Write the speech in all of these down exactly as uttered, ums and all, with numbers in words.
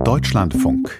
Deutschlandfunk.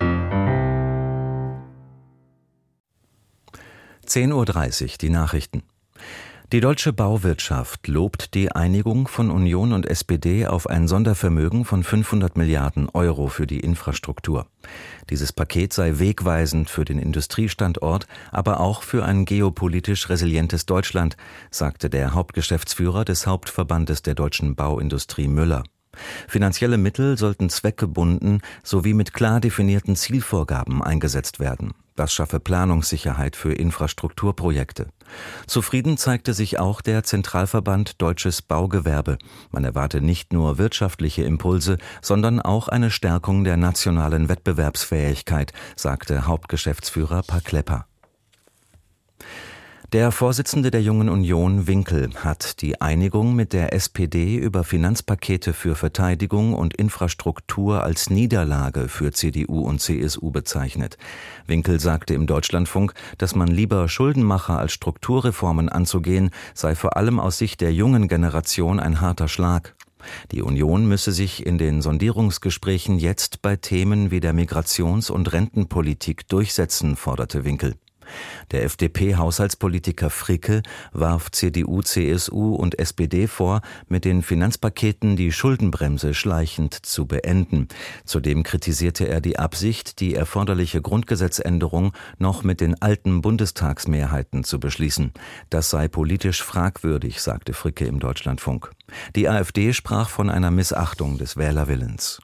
zehn Uhr dreißig, die Nachrichten. Die deutsche Bauwirtschaft lobt die Einigung von Union und S P D auf ein Sondervermögen von fünfhundert Milliarden Euro für die Infrastruktur. Dieses Paket sei wegweisend für den Industriestandort, aber auch für ein geopolitisch resilientes Deutschland, sagte der Hauptgeschäftsführer des Hauptverbandes der deutschen Bauindustrie Müller. Finanzielle Mittel sollten zweckgebunden sowie mit klar definierten Zielvorgaben eingesetzt werden. Das schaffe Planungssicherheit für Infrastrukturprojekte. Zufrieden zeigte sich auch der Zentralverband Deutsches Baugewerbe. Man erwarte nicht nur wirtschaftliche Impulse, sondern auch eine Stärkung der nationalen Wettbewerbsfähigkeit, sagte Hauptgeschäftsführer Per Klepper. Der Vorsitzende der Jungen Union, Winkel, hat die Einigung mit der S P D über Finanzpakete für Verteidigung und Infrastruktur als Niederlage für C D U und C S U bezeichnet. Winkel sagte im Deutschlandfunk, dass man lieber Schuldenmacher als Strukturreformen anzugehen, sei vor allem aus Sicht der jungen Generation ein harter Schlag. Die Union müsse sich in den Sondierungsgesprächen jetzt bei Themen wie der Migrations- und Rentenpolitik durchsetzen, forderte Winkel. Der F D P-Haushaltspolitiker Fricke warf C D U, C S U und S P D vor, mit den Finanzpaketen die Schuldenbremse schleichend zu beenden. Zudem kritisierte er die Absicht, die erforderliche Grundgesetzänderung noch mit den alten Bundestagsmehrheiten zu beschließen. Das sei politisch fragwürdig, sagte Fricke im Deutschlandfunk. Die AfD sprach von einer Missachtung des Wählerwillens.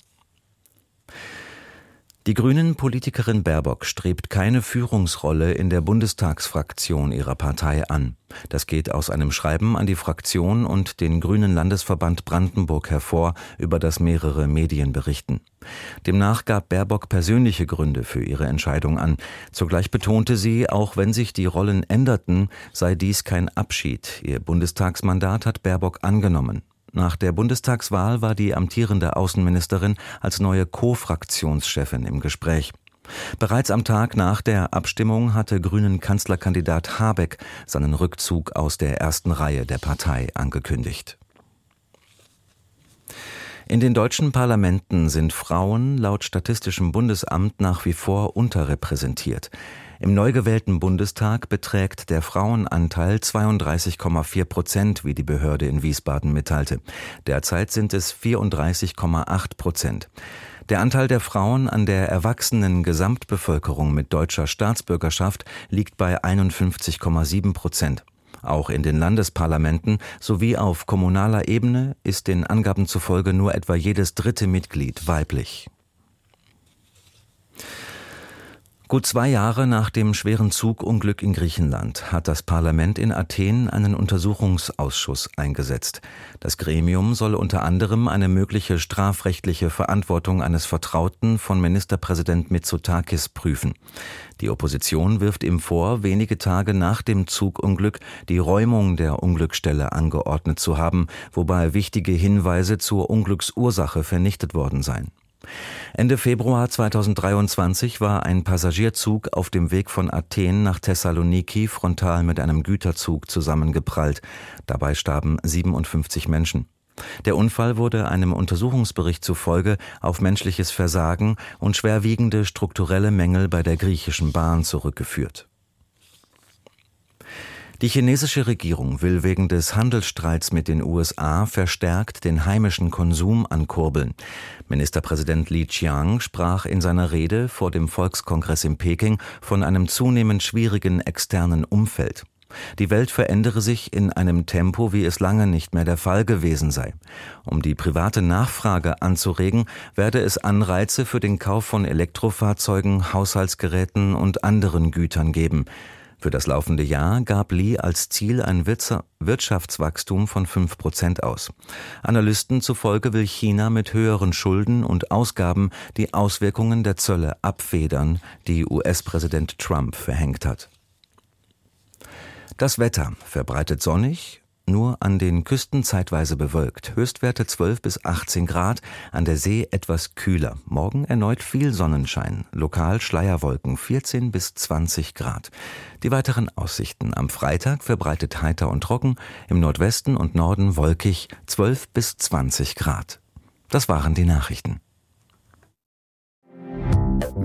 Die Grünen-Politikerin Baerbock strebt keine Führungsrolle in der Bundestagsfraktion ihrer Partei an. Das geht aus einem Schreiben an die Fraktion und den Grünen Landesverband Brandenburg hervor, über das mehrere Medien berichten. Demnach gab Baerbock persönliche Gründe für ihre Entscheidung an. Zugleich betonte sie, auch wenn sich die Rollen änderten, sei dies kein Abschied. Ihr Bundestagsmandat hat Baerbock angenommen. Nach der Bundestagswahl war die amtierende Außenministerin als neue Co-Fraktionschefin im Gespräch. Bereits am Tag nach der Abstimmung hatte Grünen-Kanzlerkandidat Habeck seinen Rückzug aus der ersten Reihe der Partei angekündigt. In den deutschen Parlamenten sind Frauen laut Statistischem Bundesamt nach wie vor unterrepräsentiert. Im neu gewählten Bundestag beträgt der Frauenanteil zweiunddreißig Komma vier Prozent, wie die Behörde in Wiesbaden mitteilte. Derzeit sind es vierunddreißig Komma acht Prozent. Der Anteil der Frauen an der erwachsenen Gesamtbevölkerung mit deutscher Staatsbürgerschaft liegt bei einundfünfzig Komma sieben Prozent. Auch in den Landesparlamenten sowie auf kommunaler Ebene ist den Angaben zufolge nur etwa jedes dritte Mitglied weiblich. Gut zwei Jahre nach dem schweren Zugunglück in Griechenland hat das Parlament in Athen einen Untersuchungsausschuss eingesetzt. Das Gremium soll unter anderem eine mögliche strafrechtliche Verantwortung eines Vertrauten von Ministerpräsident Mitsotakis prüfen. Die Opposition wirft ihm vor, wenige Tage nach dem Zugunglück die Räumung der Unglücksstelle angeordnet zu haben, wobei wichtige Hinweise zur Unglücksursache vernichtet worden seien. Ende Februar zweitausenddreiundzwanzig war ein Passagierzug auf dem Weg von Athen nach Thessaloniki frontal mit einem Güterzug zusammengeprallt. Dabei starben siebenundfünfzig Menschen. Der Unfall wurde einem Untersuchungsbericht zufolge auf menschliches Versagen und schwerwiegende strukturelle Mängel bei der griechischen Bahn zurückgeführt. Die chinesische Regierung will wegen des Handelsstreits mit den U S A verstärkt den heimischen Konsum ankurbeln. Ministerpräsident Li Qiang sprach in seiner Rede vor dem Volkskongress in Peking von einem zunehmend schwierigen externen Umfeld. Die Welt verändere sich in einem Tempo, wie es lange nicht mehr der Fall gewesen sei. Um die private Nachfrage anzuregen, werde es Anreize für den Kauf von Elektrofahrzeugen, Haushaltsgeräten und anderen Gütern geben. Für das laufende Jahr gab Li als Ziel ein Wirtschaftswachstum von fünf Prozent aus. Analysten zufolge will China mit höheren Schulden und Ausgaben die Auswirkungen der Zölle abfedern, die U S-Präsident Trump verhängt hat. Das Wetter: verbreitet sonnig, nur an den Küsten zeitweise bewölkt. Höchstwerte zwölf bis achtzehn Grad, an der See etwas kühler. Morgen erneut viel Sonnenschein, lokal Schleierwolken vierzehn bis zwanzig Grad. Die weiteren Aussichten: am Freitag verbreitet heiter und trocken, im Nordwesten und Norden wolkig, zwölf bis zwanzig Grad. Das waren die Nachrichten.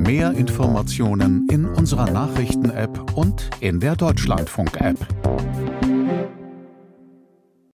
Mehr Informationen in unserer Nachrichten-App und in der Deutschlandfunk-App.